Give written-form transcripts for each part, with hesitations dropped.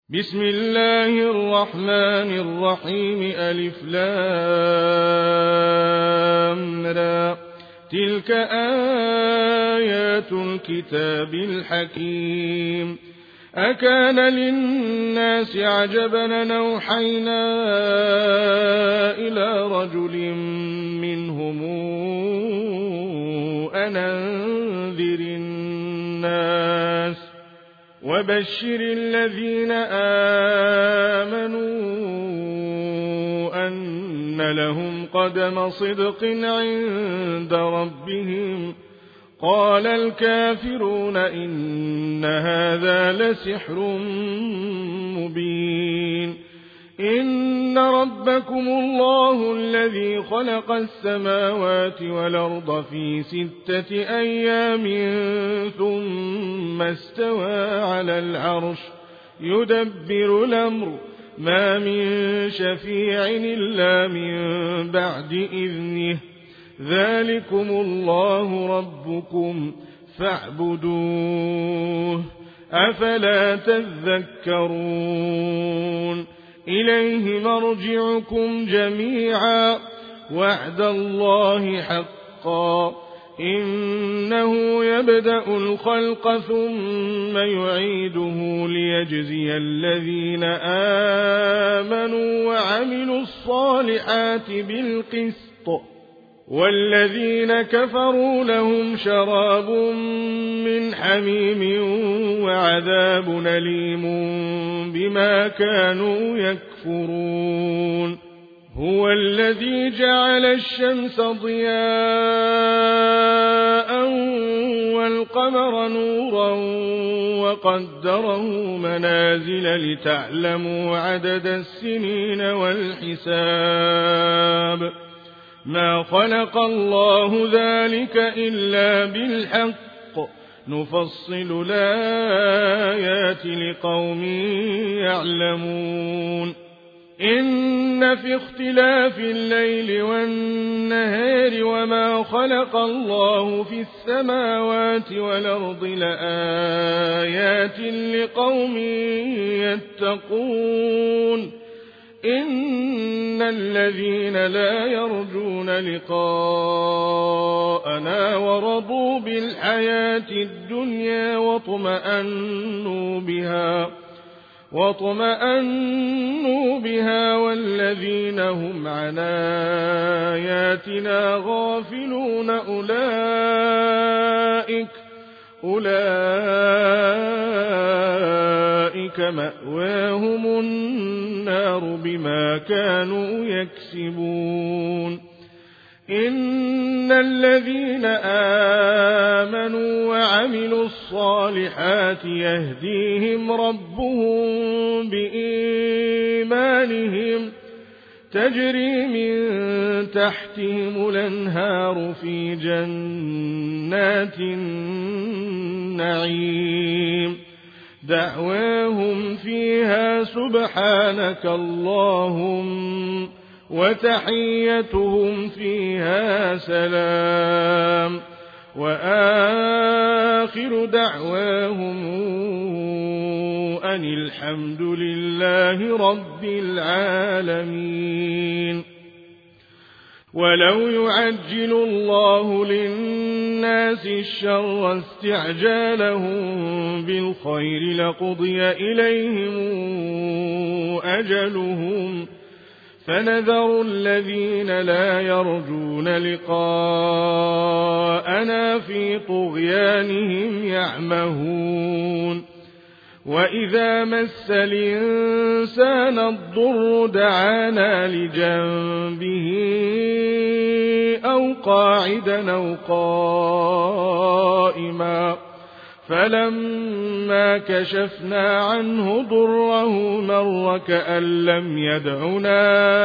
بسم الله الرحمن الرحيم ألف لام را تلك آيات الكتاب الحكيم أكان للناس عجبا أن أوحينا إلى رجل منهم أن أنذر الناس وبشر الذين آمنوا أن لهم قدم صدق عند ربهم قال الكافرون إن هذا لسحر مبين إن ربكم الله الذي خلق السماوات والأرض في 6 أيام ثم استوى على العرش يدبر الأمر ما من شفيع إلا من بعد إذنه ذلكم الله ربكم فاعبدوه أفلا تذكرون إليه مرجعكم جميعا وعد الله حقا إنه يبدأ الخلق ثم يعيده ليجزي الذين آمنوا وعملوا الصالحات بالقسط والذين كفروا لهم شراب من حميم وعذاب أليم بما كانوا يكفرون هو الذي جعل الشمس ضياء والقمر نورا وقدره منازل لتعلموا عدد السنين والحساب ما خلق الله ذلك إلا بالحق نفصل الآيات لقوم يعلمون إن في اختلاف الليل والنهار وما خلق الله في السماوات والأرض لآيات لقوم يتقون إن الذين لا يرجون لقاءنا ورضوا بالحياة الدنيا واطمأنوا بها والذين هم عن آياتنا غافلون أولئك مأواهم النار بما كانوا يكسبون إن الذين آمنوا وعملوا الصالحات يهديهم ربهم بإيمانهم تجري من تحتهم الأنهار في جنات النعيم دعواهم فيها سبحانك اللهم وتحيتهم فيها سلام وآخر دعواهم أن الحمد لله رب العالمين ولو يعجل الله للناس الشر استعجالهم بالخير لقضي إليهم أجلهم فنذر الذين لا يرجون لقاءنا في طغيانهم يعمهون وإذا مس الإنسان الضر دعانا لجنبه أو قاعدا أو قائما فلما كشفنا عنه ضره مر كأن لم يدعنا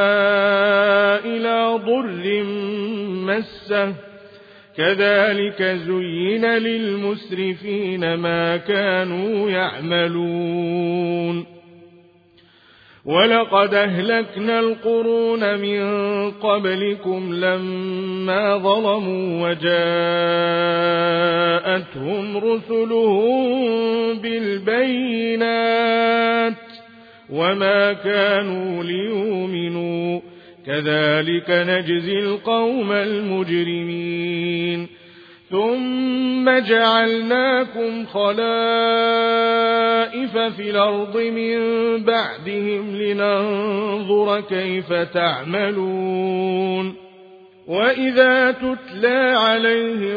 إلى ضر مسه كذلك زين للمسرفين ما كانوا يعملون ولقد أهلكنا القرون من قبلكم لما ظلموا وجاءتهم رسلهم بالبينات وما كانوا ليؤمنوا كذلك نجزي القوم المجرمين ثم جعلناكم خلائف في الأرض من بعدهم لننظر كيف تعملون وإذا تتلى عليهم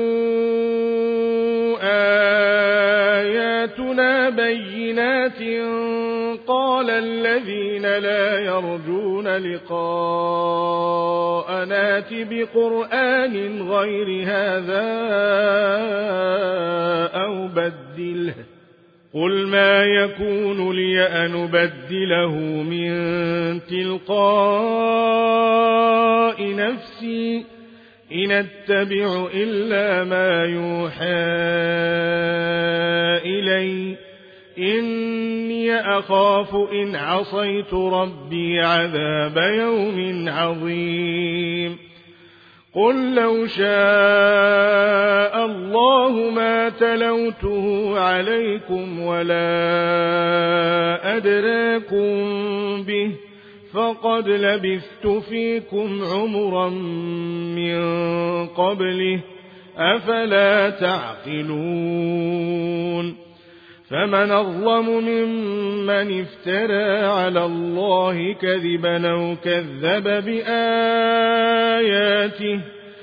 آياتنا بينات قال الذين لا يرجون لقاءنا ائت بقرآن غير هذا أو بدله قل ما يكون لي أن أبدله من تلقاء نفسي إن أتبع إلا ما يوحى إلي إني أخاف إن عصيت ربي عذاب يوم عظيم قل لو شاء الله ما تلوته عليكم ولا أدراكم به فقد لبثت فيكم عمرا من قبله أفلا تعقلون فمن أظلم ممن افترى على الله كذبا أو كذب بآياته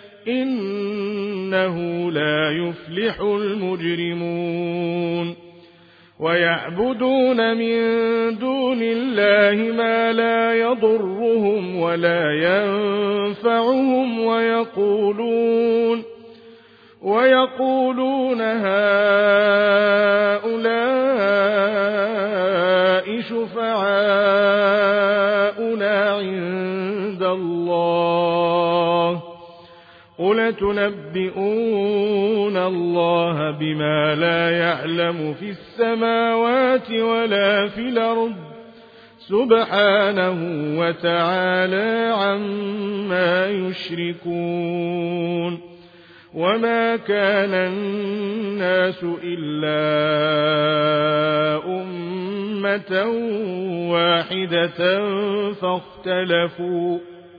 إنه لا يفلح المجرمون ويعبدون من دون الله ما لا يضرهم ولا ينفعهم ويقولون هؤلاء شفعاؤنا عند الله قل تنبئون الله بما لا يعلم في السماوات ولا في الأرض سبحانه وتعالى عما يشركون وما كان الناس إلا أمة واحدة فاختلفوا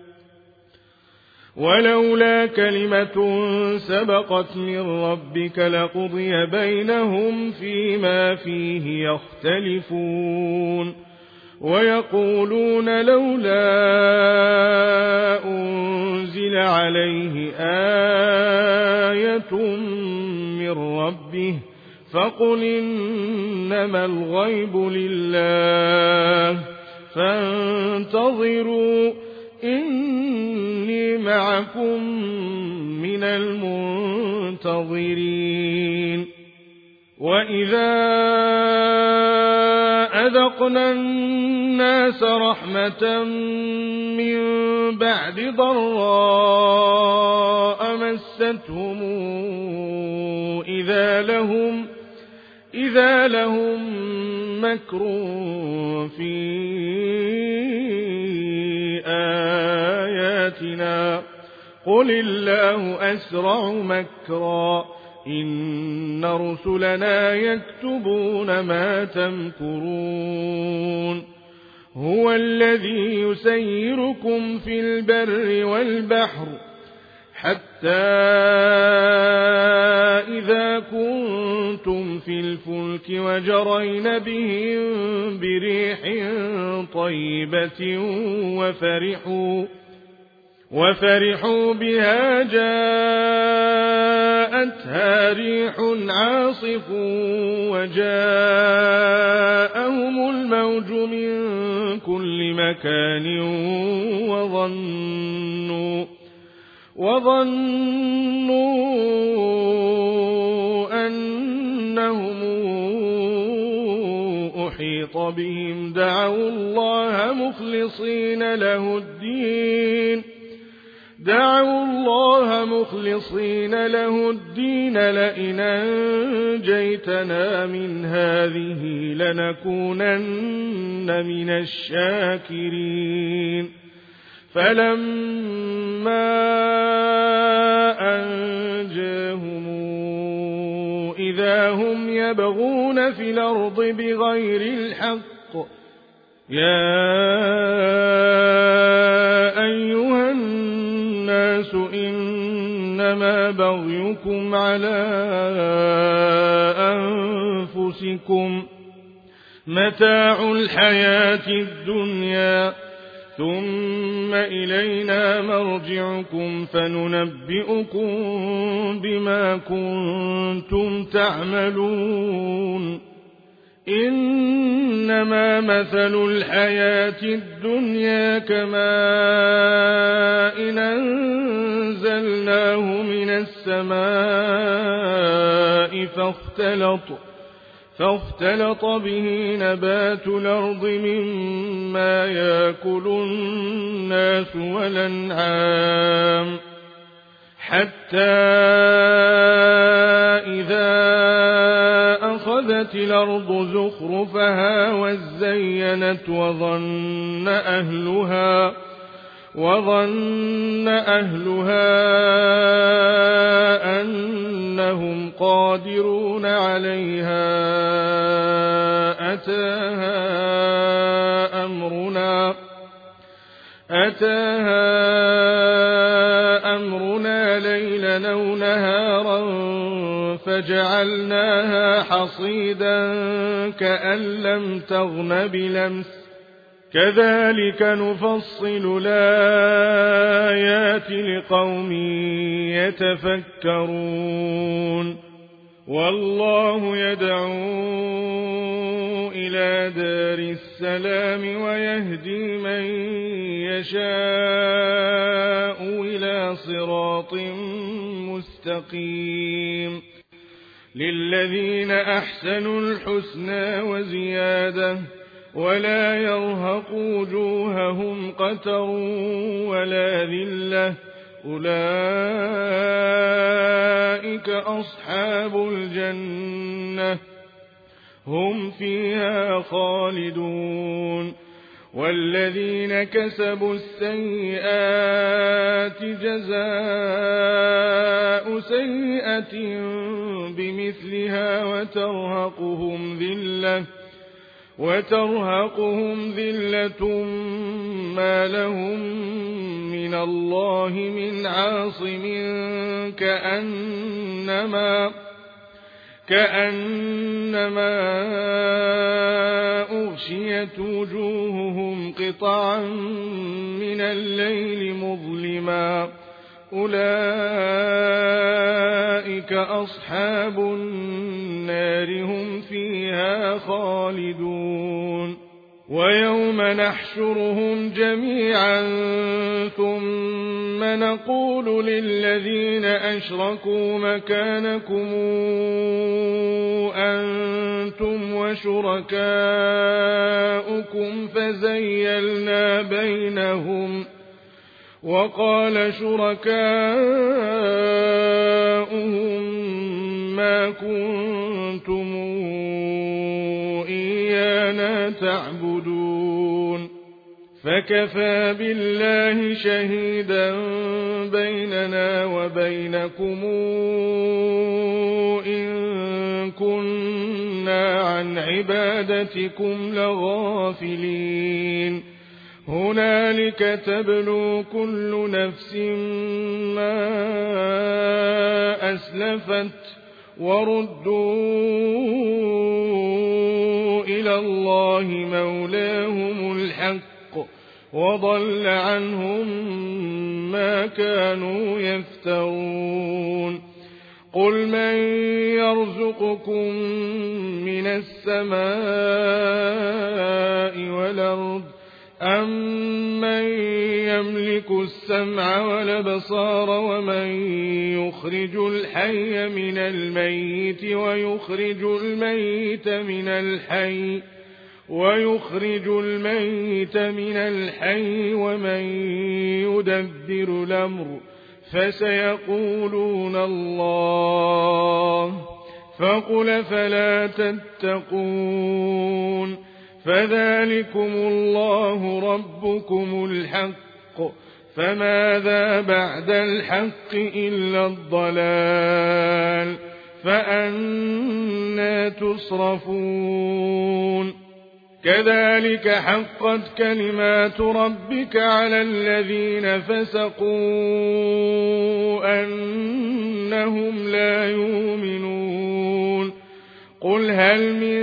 ولولا كلمة سبقت من ربك لقضي بينهم فيما فيه يختلفون ويقولون لولا أنزل عليه آية من ربه فقل إنما الغيب لله فانتظروا إني معكم من المنتظرين وإذا أذقنا الناس رحمة من بعد ضراء مستهم إذا لهم مكر في آياتنا قل الله أسرع مكرا إن رسلنا يكتبون ما تمكرون هو الذي يسيركم في البر والبحر حتى إذا كنتم في الفلك وجرين بهم بريح طيبة وفرحوا بها جاءتها ريح عاصف وجاءهم الموج من كل مكان وظنوا أنهم أحيط بهم دعوا الله مخلصين له الدين لئن أنجيتنا من هذه لنكونن من الشاكرين فلما أنجاهم إذا هم يبغون في الأرض بغير الحق يا أيها الناس إنما بغيكم على أنفسكم متاع الحياة الدنيا ثم إلينا مرجعكم فننبئكم بما كنتم تعملون إنما مثل الحياة الدنيا كماء أنزلناه من السماء فاختلط به نبات الأرض مما يأكل الناس والأنعام حتى إذا أخذت الأرض زخرفها وزينت وظن أهلها أنهم قادرون عليها أتاها أمرنا ليلا أو نهارا فجعلناها حصيدا كأن لم تغن بلمس كذلك نفصل الآيات لقوم يتفكرون والله يدعو إلى دار السلام ويهدي من يشاء إلى صراط مستقيم للذين أحسنوا الحسنى وزيادة ولا يرهق وجوههم قتر ولا ذلة أولئك أصحاب الجنة هم فيها خالدون والذين كسبوا السيئات جزاء سيئة بمثلها وترهقهم ذلة ما لهم من الله من عاصم كأنما أغشيت وجوههم قطعا من الليل مظلما أولئك أصحاب النار هم فيها خالدون ويوم نحشرهم جميعا ثم نقول للذين أشركوا مكانكم أنتم وشركاؤكم فزيلنا بينهم وقال شركاؤهم ما كنتم إيانا تعبدون فكفى بالله شهيدا بيننا وبينكم إن كنا عن عبادتكم لغافلين هنالك تبلو كل نفس ما أسلفت وردوا إلى الله مولاهم الحق وضل عنهم ما كانوا يفترون قل من يرزقكم من السماء والأرض أمن يملك السمع والأبصار ومن يخرج الحي من الميت ويخرج الميت من الحي ومن يدبر الأمر فسيقولون الله فقل فلا تتقون فذلكم الله ربكم الحق فماذا بعد الحق إلا الضلال فأنى تصرفون كذلك حقت كلمات ربك على الذين فسقوا أنهم لا يؤمنون قل هل من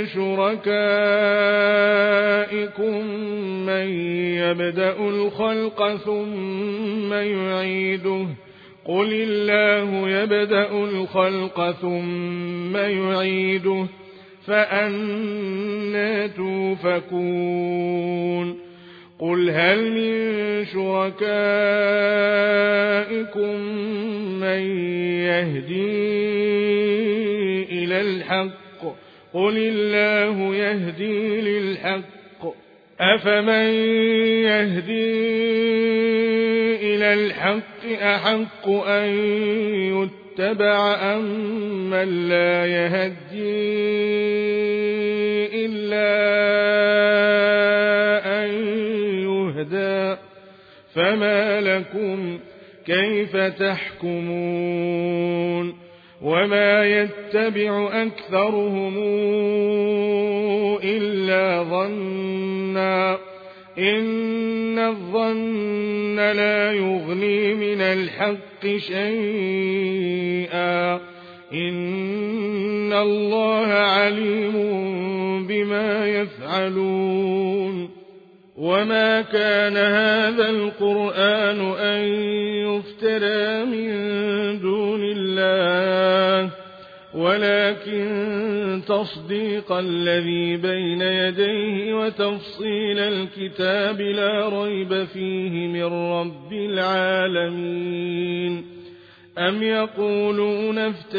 شركائكم من يبدأ الخلق ثم يعيده قل الله يبدأ الخلق ثم يعيده فأنى توفكون قل هل من شركائكم من يهدي إلى الحق قل الله يهدي للحق أفمن يهدي إلى الحق أحق أن يتبع أم من لا يهدي إلا أن يهدى فما لكم كيف تحكمون وما يتبع أكثرهم إلا ظنا إن الظن لا يغني من الحق شيئا إن الله عليم بما يفعلون وما كان هذا القرآن أن يفترى من دون الله ولكن تصديق الذي بين يديه وتفصيل الكتاب لا ريب فيه من رب العالمين أم يقولون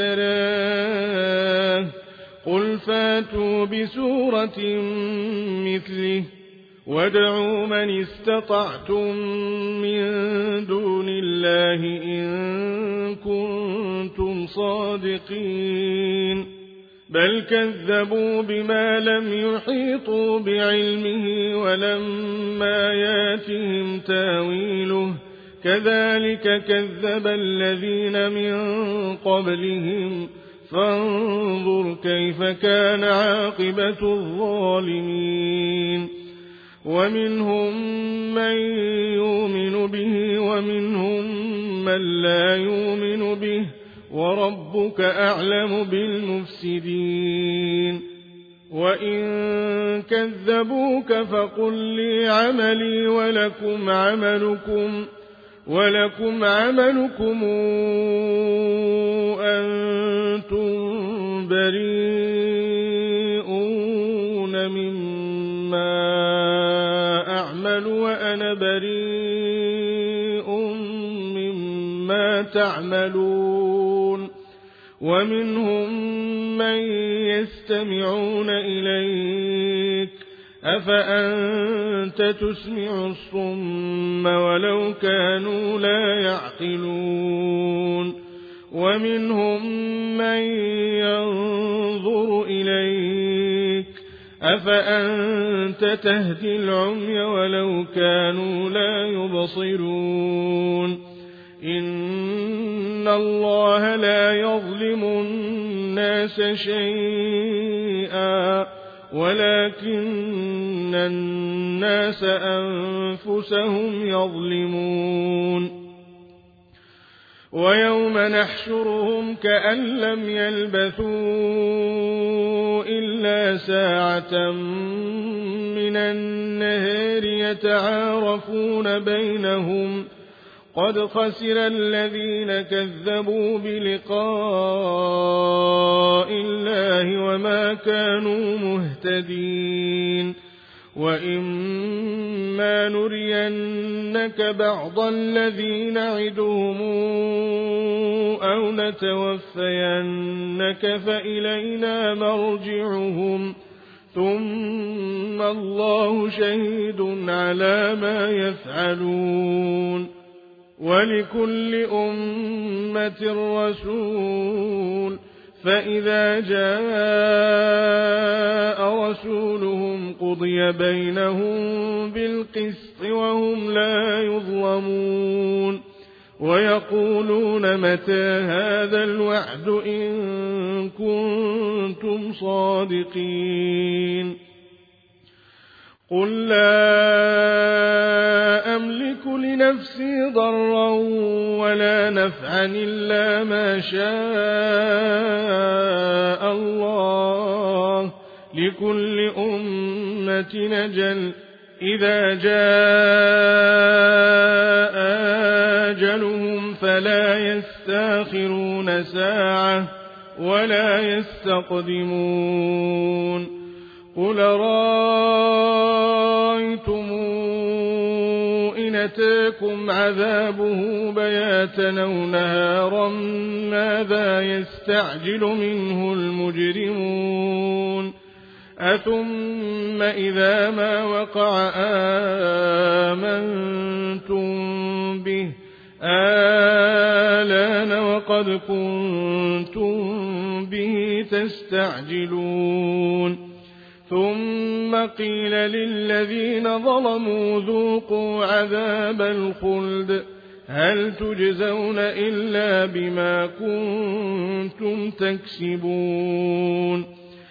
افتراه قل فاتوا بسورة مثله وادعوا من استطعتم من دون الله إن كنتم صادقين بل كذبوا بما لم يحيطوا بعلمه ولما ياتهم تاويله كذلك كذب الذين من قبلهم فانظر كيف كان عاقبة الظالمين ومنهم من يؤمن به ومنهم من لا يؤمن به وربك أعلم بالمفسدين وإن كذبوك فقل لي عملي ولكم عملكم أنتم بريئون مما أعمل وأنا بريء مما تعملون ومنهم من يستمعون إليك أفأنت تسمع الصم ولو كانوا لا يعقلون ومنهم من ينظر إليك أفأنت تهدي العمي ولو كانوا لا يبصرون إن الله لا يظلم الناس شيئا ولكن الناس أنفسهم يظلمون ويوم نحشرهم كأن لم يلبثوا إلا ساعة من النهار يتعارفون بينهم قد خسر الذين كذبوا بلقاء الله وما كانوا مهتدين وإما نرينك بعض الذي نعدهم أو نتوفينك فإلينا مرجعهم ثم الله شهيد على ما يفعلون ولكل أمة رسول فإذا جاء رسولهم قضي بينهم بالقسط وهم لا يظلمون ويقولون متى هذا الوعد إن كنتم صادقين قل لا أملك لنفسي ضرا ولا نفعا إلا ما شاء الله لكل أمة أجل إذا جاء أجلهم فلا يستأخرون ساعة ولا يستقدمون قل رأيتم إن أتاكم عذابه بياتا أو نهارا ماذا يستعجل منه المجرمون أثم إذا ما وقع آمنتم به آلان وقد كنتم به تستعجلون ثم قيل للذين ظلموا ذوقوا عذاب الخلد هل تجزون إلا بما كنتم تكسبون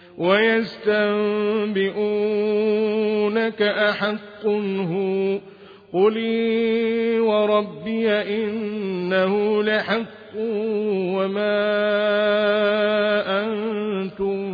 ويستنبئونك أحق هو قل وربي إنه لحق وما أنتم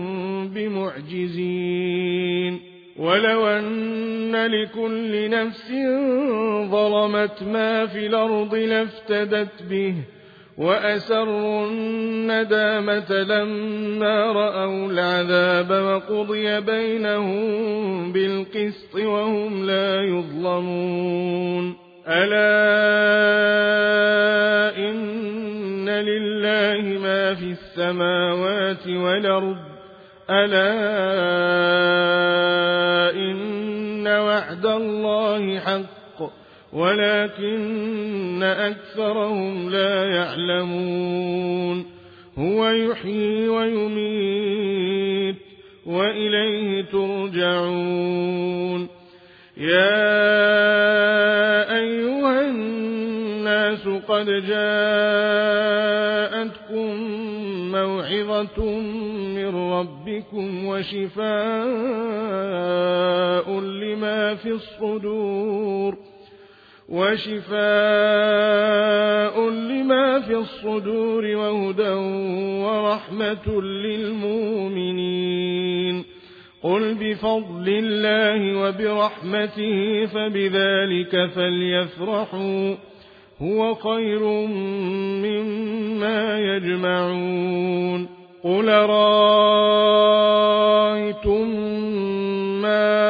بمعجزين ولو أن لكل نفس ظلمت ما في الأرض لافتدت به وأسروا الندامة لما رأوا العذاب وقضي بينهم بالقسط وهم لا يظلمون ألا إن لله ما في السماوات والأرض ألا إن وعد الله حق ولكن أكثرهم لا يعلمون هو يحيي ويميت وإليه ترجعون يا أيها الناس قد جاءتكم موعظة من ربكم وشفاء لما في الصدور وهدى ورحمة للمؤمنين قل بفضل الله وبرحمته فبذلك فليفرحوا هو خير مما يجمعون قل رأيتم ما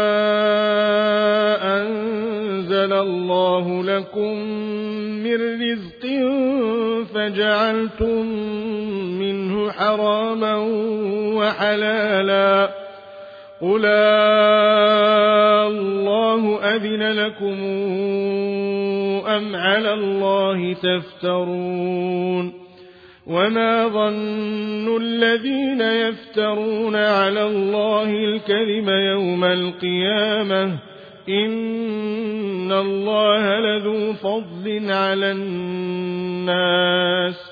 أنزل الله لكم من رزق فجعلتم منه حراما وحلالا قل الله أذن لكم أم على الله تفترون وما ظن الذين يفترون على الله الكذب يوم القيامة إن الله لذو فضل على الناس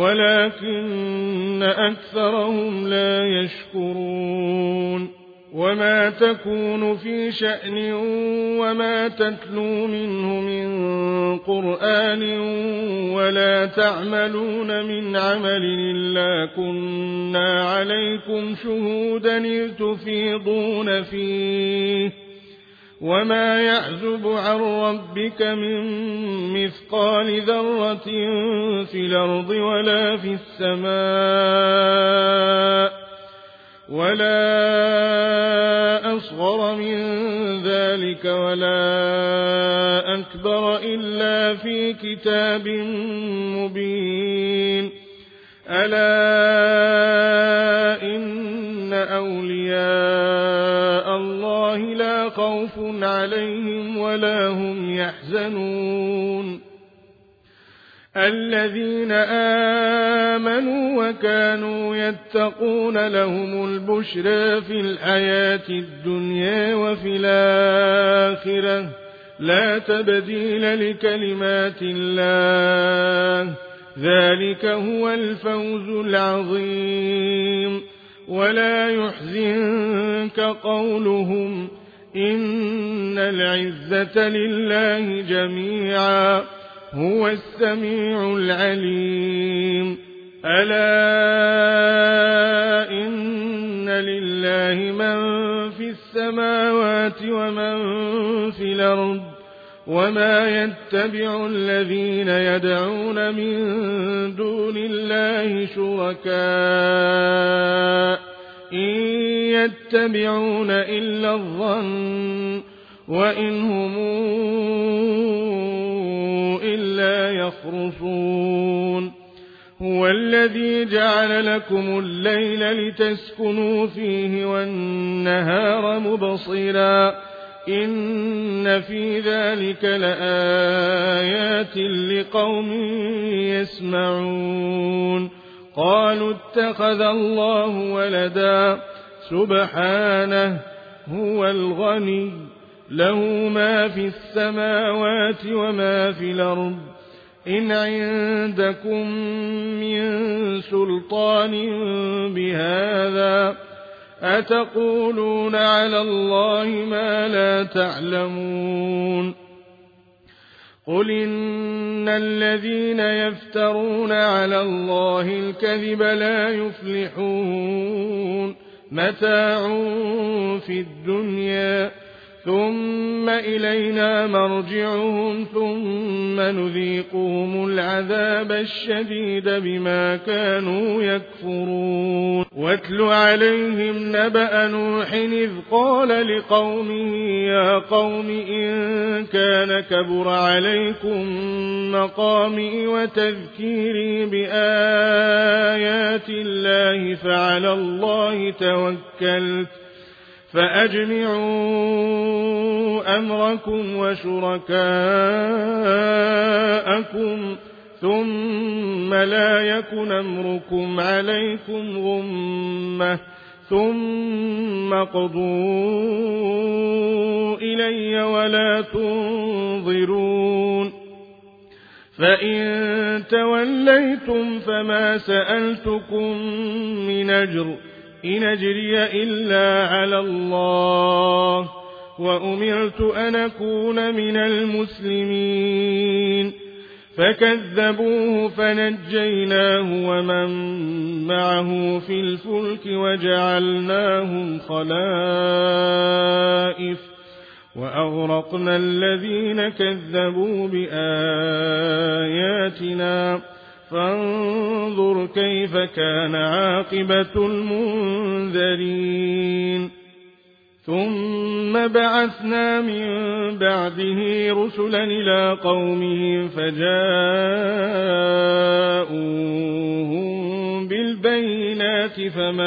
ولكن أكثرهم لا يشكرون وما تكون في شأن وما تتلو منه من قرآن ولا تعملون من عمل إلا كنا عليكم شهودا إذ تفيضون فيه وما يعزب عن ربك من مثقال ذرة في الأرض ولا في السماء ولا أصغر من ذلك ولا أكبر إلا في كتاب مبين ألا إن أولياء الله لا خوف عليهم ولا هم يحزنون الذين آمنوا وكانوا يتقون لهم البشرى في الحياة الدنيا وفي الآخرة لا تبديل لكلمات الله ذلك هو الفوز العظيم ولا يحزنك قولهم إن العزة لله جميعا هو السميع العليم ألا إن لله من في السماوات ومن في الأرض وما يتبع الذين يدعون من دون الله شركاء إن يتبعون إلا الظن وإن هم إلا يخرصون هو الذي جعل لكم الليل لتسكنوا فيه والنهار مبصرا إن في ذلك لآيات لقوم يسمعون قالوا اتخذ الله ولدا سبحانه هو الغني له ما في السماوات وما في الأرض إن عندكم من سلطان بهذا أتقولون على الله ما لا تعلمون قل إن الذين يفترون على الله الكذب لا يفلحون متاع في الدنيا ثم إلينا مرجعهم ثم نذيقهم العذاب الشديد بما كانوا يكفرون واتل عليهم نبأ نوح إذ قال لقومه يا قوم إن كان كبر عليكم مقامي وتذكيري بآيات الله فعلى الله توكلت فأجمعوا أمركم وشركاءكم ثم لا يكن أمركم عليكم غمة ثم قضوا إلي ولا تنظرون فإن توليتم فما سألتكم من أجر إن أجري إلا على الله وأمرت أن أكون من المسلمين فكذبوه فنجيناه ومن معه في الفلك وجعلناهم خلائف وأغرقنا الذين كذبوا بآياتنا فانظر كيف كان عاقبة المنذرين ثم بعثنا من بعده رسلا إلى قومهم فجاءوهم بالبينات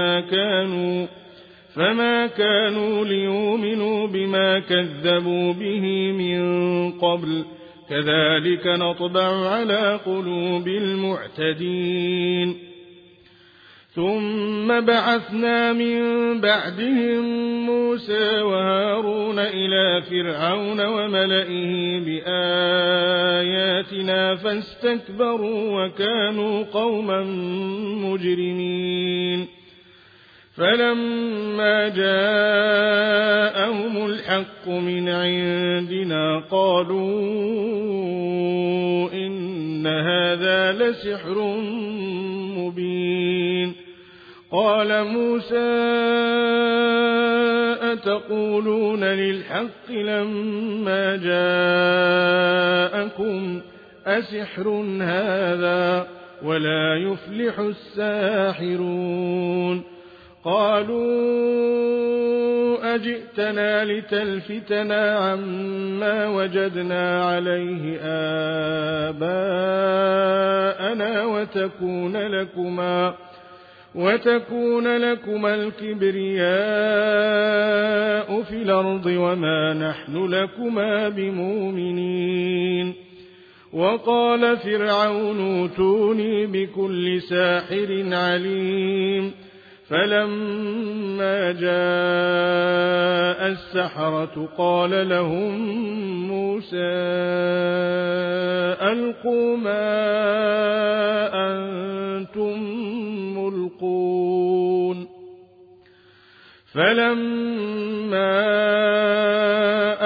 فما كانوا ليؤمنوا بما كذبوا به من قبل كذلك نطبع على قلوب المعتدين ثم بعثنا من بعدهم موسى وهارون إلى فرعون وملئه بآياتنا فاستكبروا وكانوا قوما مجرمين فلما جاءهم الحق من عندنا قالوا إن هذا لسحر مبين قال موسى أتقولون للحق لما جاءكم أسحر هذا ولا يفلح الساحرون قالوا أجئتنا لتلفتنا عما وجدنا عليه آباءنا وتكون لكما الكبرياء في الأرض وما نحن لكما بمؤمنين وقال فرعون اوتوني بكل ساحر عليم فلما جاء السحرة قال لهم موسى ألقوا ما أنتم ملقون فلما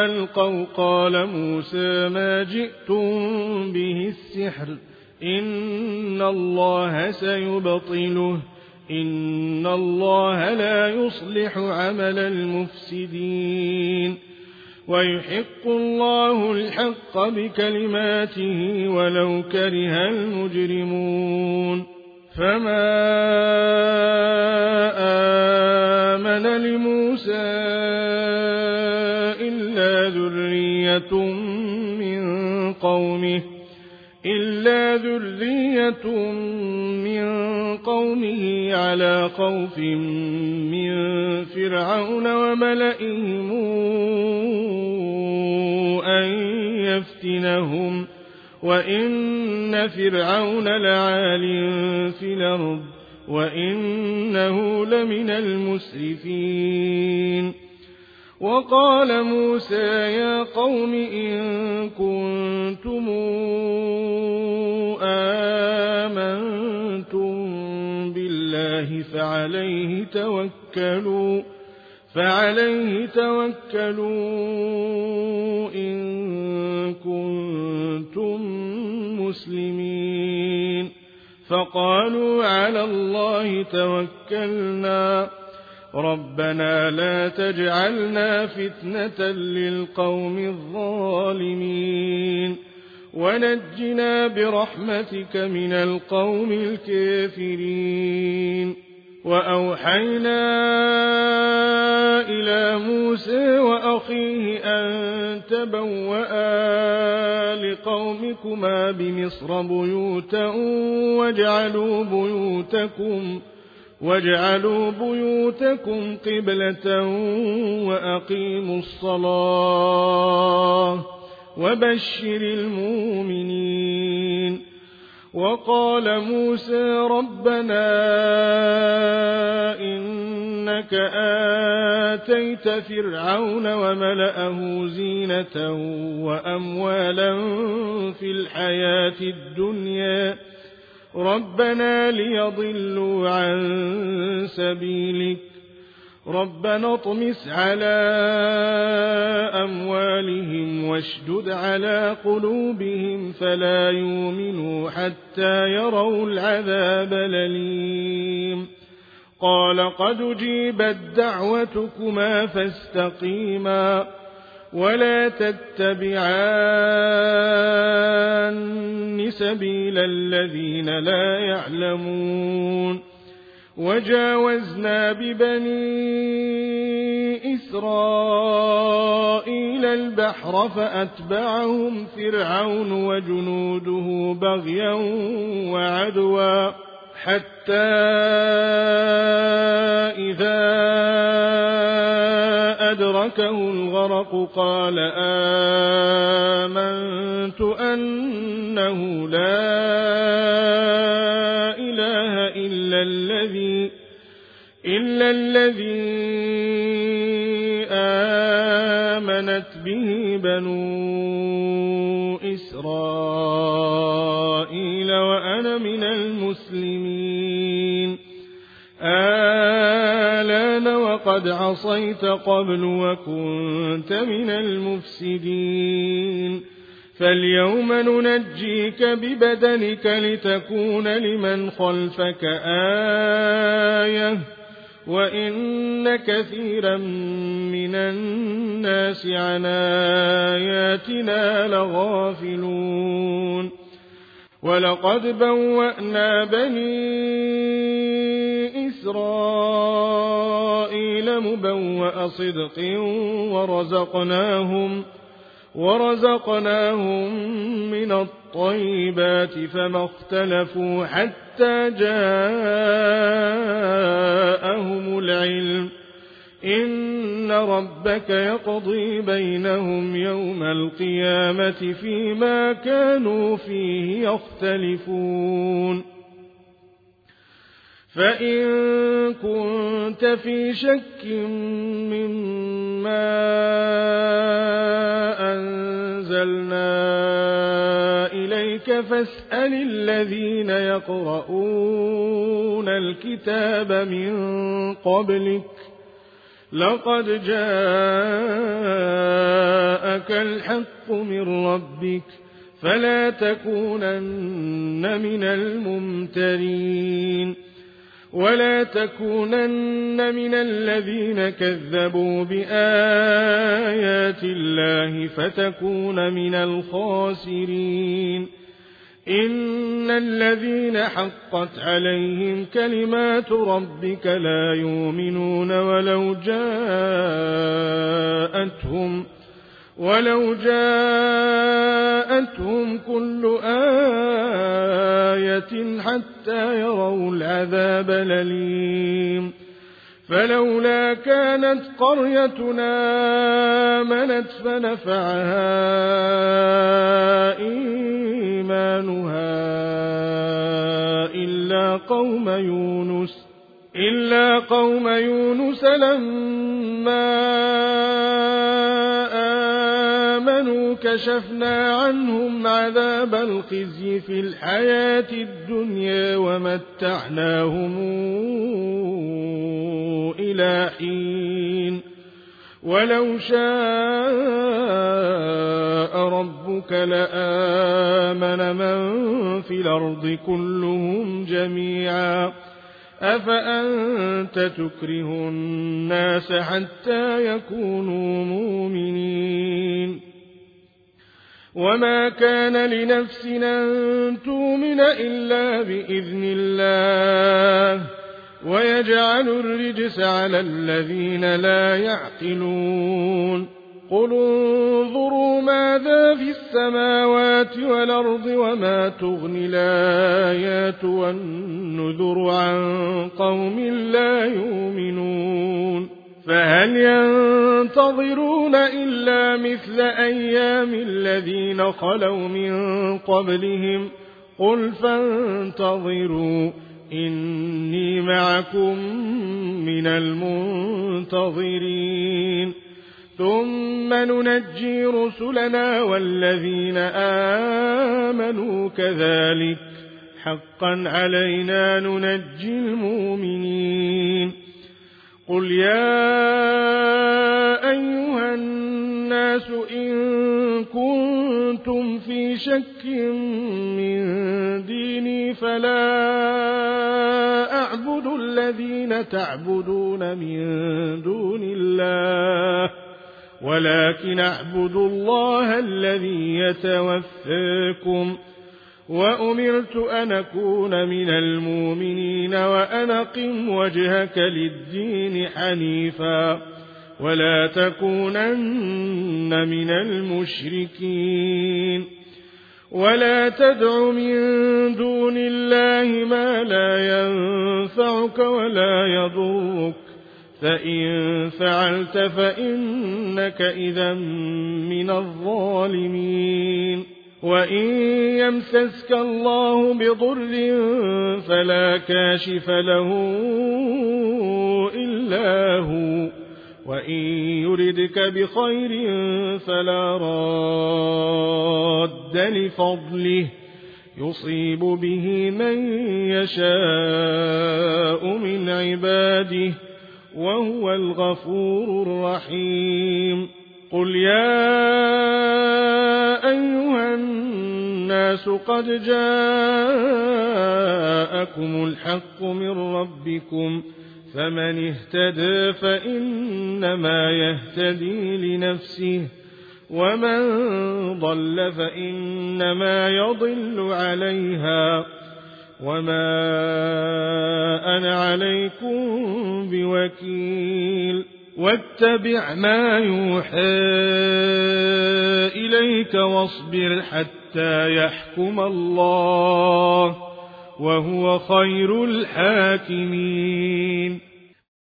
ألقوا قال موسى ما جئتم به السحر إن الله سيبطله إن الله لا يصلح عمل المفسدين ويحق الله الحق بكلماته ولو كره المجرمون فما آمن لموسى إلا ذرية من قومه على خوف من فرعون وملئهم أن يفتنهم وإن فرعون لعال في الأرض وإنه لمن المسرفين وقال موسى يا قوم إن كنتم آمنتم بالله فعليه توكلوا إن كنتم مسلمين فقالوا على الله توكلنا ربنا لا تجعلنا فتنة للقوم الظالمين ونجنا برحمتك من القوم الكافرين وأوحينا إلى موسى وأخيه أن تبوأ لقومكما بمصر بيوتا واجعلوا بيوتكم قبلة وأقيموا الصلاة وبشر المؤمنين وقال موسى ربنا إنك آتيت فرعون وملأه زينة وأموالا في الحياة الدنيا ربنا ليضلوا عن سبيلك ربنا اطمس على أموالهم واشدد على قلوبهم فلا يؤمنوا حتى يروا العذاب الأليم قال قد أجيبت دعوتكما فاستقيما ولا تتبعان سبيل الذين لا يعلمون وجاوزنا ببني إسرائيل البحر فأتبعهم فرعون وجنوده بغيا وعدوا حتى إذا أدركه الغرق قال آمنت أنه لا إله إلا الذي آمنت به بنو إسرائيل وأنا من المسلمين آلان وقد عصيت قبل وكنت من المفسدين فاليوم ننجيك ببدنك لتكون لمن خلفك آية وإن كثيرا من الناس عن آياتنا لغافلون ولقد بوأنا بني إسرائيل مبوأ صدق ورزقناهم من الطيبات فما اختلفوا حتى جاءهم العلم إن ربك يقضي بينهم يوم القيامة فيما كانوا فيه يختلفون فإن كنت في شك مما أنزلنا إليك فاسأل الذين يقرؤون الكتاب من قبلك لقد جاءك جاءك الحق من ربك فلا تكونن من الممترين ولا تكونن من الذين كذبوا بآيات الله فتكون من الخاسرين إن الذين حقت عليهم كلمات ربك لا يؤمنون ولو جاءتهم كل آية حتى يروا العذاب الأليم فلولا كانت قريتنا آمنت فنفعها إيمانها إلا قوم يونس لما آمنوا كشفنا عنهم عذاب الخزي في الحياة الدنيا ومتعناهم إلى حين ولو شاء ربك لآمن من في الأرض كلهم جميعا أفأنت تكره الناس حتى يكونوا مؤمنين وما كان لنفس أن تؤمن إلا بإذن الله ويجعل الرجس على الذين لا يعقلون قل انظروا ماذا في السماوات والأرض وما تغني الآيات والنذر عن قوم لا يؤمنون فهل ينتظرون إلا مثل أيام الذين خلوا من قبلهم قل فانتظروا إني معكم من المنتظرين ثم ننجي رسلنا والذين آمنوا كذلك حقا علينا ننجي المؤمنين قل يا أيها الناس إن كنتم في شك من ديني فلا أعبد الذين تعبدون من دون الله ولكن أعبد الله الذي يتوفاكم وأمرت أن أكون من المؤمنين وأن أقم وجهك للدين حنيفا ولا تكونن من المشركين ولا تدع من دون الله ما لا ينفعك ولا يضرك فإن فعلت فإنك إذا من الظالمين وإن يمسسك الله بضر فلا كاشف له إلا هو وإن يردك بخير فلا راد لفضله يصيب به من يشاء من عباده وهو الغفور الرحيم قل يا أيها الناس قد جاءكم الحق من ربكم فمن اهتدى فإنما يهتدي لنفسه ومن ضل فإنما يضل عليها وما أنا عليكم بوكيل واتبع ما يوحى إليك واصبر حتى يحكم الله وهو خير الحاكمين